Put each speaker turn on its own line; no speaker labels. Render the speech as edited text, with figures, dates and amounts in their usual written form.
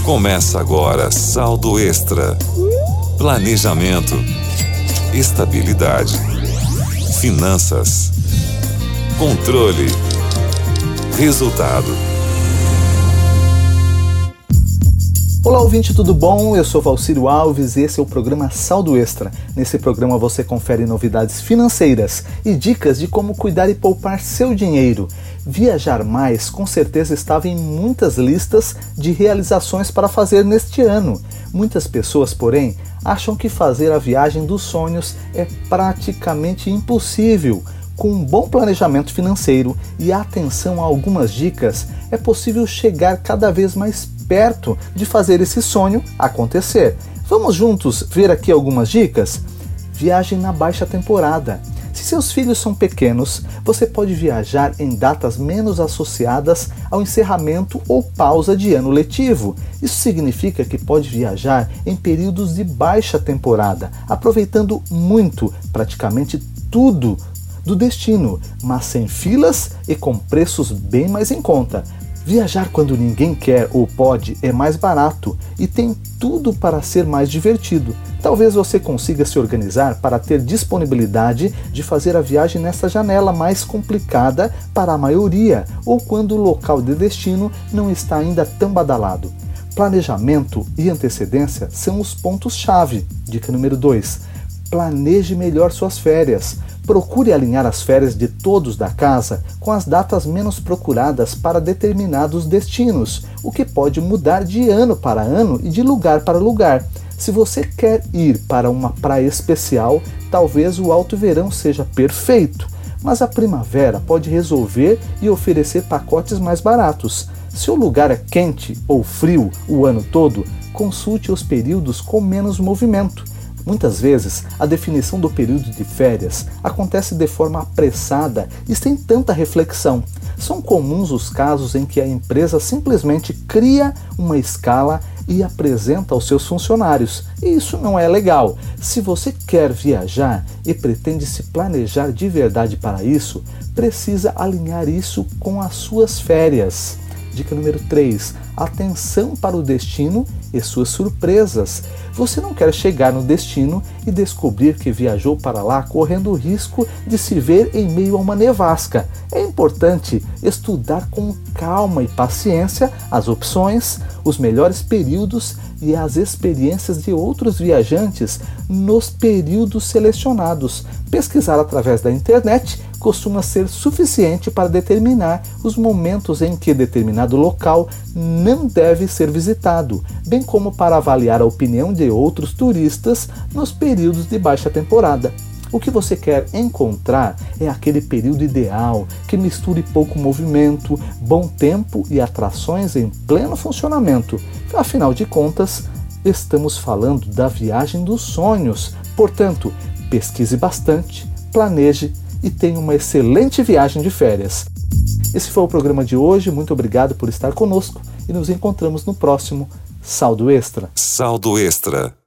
Começa agora Saldo Extra. Planejamento, estabilidade, finanças, controle, resultado.
Olá, ouvinte, tudo bom? Eu sou Valcírio Alves e esse é o programa Saldo Extra. Nesse programa você confere novidades financeiras e dicas de como cuidar e poupar seu dinheiro. Viajar mais com certeza estava em muitas listas de realizações para fazer neste ano. Muitas pessoas, porém, acham que fazer a viagem dos sonhos é praticamente impossível. Com um bom planejamento financeiro e atenção a algumas dicas, é possível chegar cada vez mais perto de fazer esse sonho acontecer. Vamos juntos ver aqui algumas dicas? Viagem na baixa temporada. Se seus filhos são pequenos, você pode viajar em datas menos associadas ao encerramento ou pausa de ano letivo. Isso significa que pode viajar em períodos de baixa temporada, aproveitando muito, praticamente tudo do destino, mas sem filas e com preços bem mais em conta. Viajar quando ninguém quer ou pode é mais barato e tem tudo para ser mais divertido. Talvez você consiga se organizar para ter disponibilidade de fazer a viagem nessa janela mais complicada para a maioria ou quando o local de destino não está ainda tão badalado. Planejamento e antecedência são os pontos-chave. Dica número 2. Planeje melhor suas férias. Procure alinhar as férias de todos da casa com as datas menos procuradas para determinados destinos, o que pode mudar de ano para ano e de lugar para lugar. Se você quer ir para uma praia especial, talvez o alto verão seja perfeito, mas a primavera pode resolver e oferecer pacotes mais baratos. Se o lugar é quente ou frio o ano todo, consulte os períodos com menos movimento. Muitas vezes, a definição do período de férias acontece de forma apressada e sem tanta reflexão. São comuns os casos em que a empresa simplesmente cria uma escala e apresenta aos seus funcionários. E isso não é legal. Se você quer viajar e pretende se planejar de verdade para isso, precisa alinhar isso com as suas férias. Dica número 3. Atenção para o destino e suas surpresas. Você não quer chegar no destino e descobrir que viajou para lá correndo o risco de se ver em meio a uma nevasca. É importante estudar com calma e paciência as opções, os melhores períodos e as experiências de outros viajantes nos períodos selecionados. Pesquisar através da internet costuma ser suficiente para determinar os momentos em que determinado local não deve ser visitado, bem como para avaliar a opinião de outros turistas nos períodos de baixa temporada. O que você quer encontrar é aquele período ideal que misture pouco movimento, bom tempo e atrações em pleno funcionamento. Afinal de contas, estamos falando da viagem dos sonhos. Portanto, pesquise bastante, planeje e tenha uma excelente viagem de férias. Esse foi o programa de hoje, muito obrigado por estar conosco e nos encontramos no próximo Saldo Extra.
Saldo Extra.